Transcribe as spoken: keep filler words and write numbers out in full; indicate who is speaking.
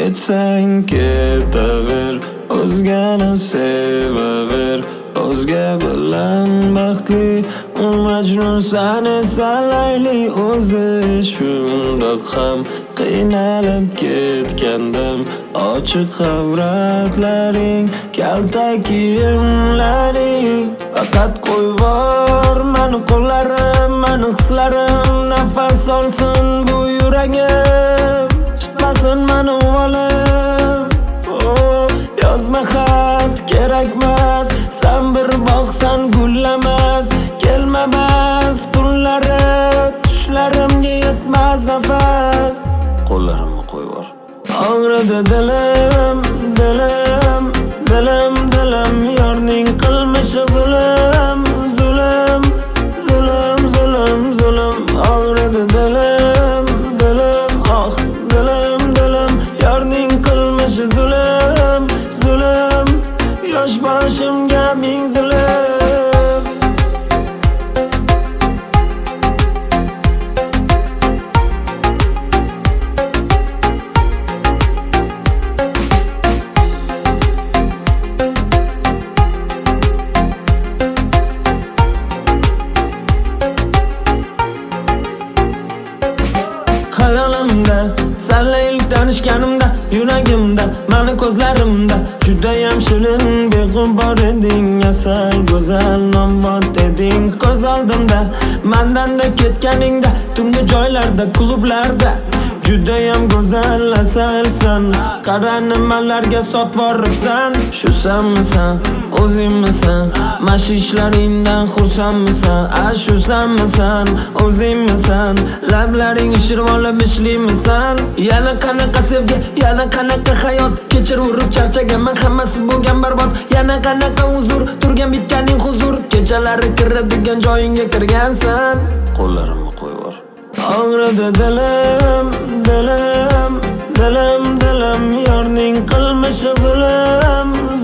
Speaker 1: Ketsang ketaver, o'zgani sevaver. O'zga bilan baxtli u Majnun sani salayli. O'zi shundoq ham qiynalib ketgandim. Ochiq avratlaring, kalta kiyimlaring. Faqat qo'yvor mani qo'llarim, mani hislarim. Nafas olsin bu yuragim, chiqmasin mani uvolim. Oh, yozma xat kerakmas, sen bir boqsan gullamas. Kelmamas tunlari, tushlarimga yetmas nafas. Qo'llarimni qo'yvor. Og'ridi dilim, dilim, dilim, dilim. Yorning qilmishi zulm, zulm, zulm, zulm, zulm. Og'ridi dilim, dilim, oh, dilim, dilim. Yorning qilmishi zulm, zulm. Yosh boshimga ming zulm. Hayolimda, senla ilk tanishganimda, yuragimda, mani ko'zlarimda judayam shirin beg'ubor eding. Asal go'zal nomvot eding. Ko'z oldimda, mandanda ketganingda, tungi joylarda, klublarda judayam go'zal asalsan. Qara nimalarga sotvoribsan. Shu sanmisan, o'zingmisan? Mashishlaringdan xursandmisan? A shu sanmisan, o'zingmisan? Lablaring ishirib olib ishliymisan? Yana qanaqa sevgi, yana qanaqa hayot. Kechir urib charchaganman, hammasi bo'lgan barbod. Yana qanaqa huzur, turgan bitganing huzur. Kechalari kiradigan joyingga kirgansan. Qo'llarimni qo'yvor. Og'ridi dilim, dilim, dilim, dilim. Yorning qilmishi zulm,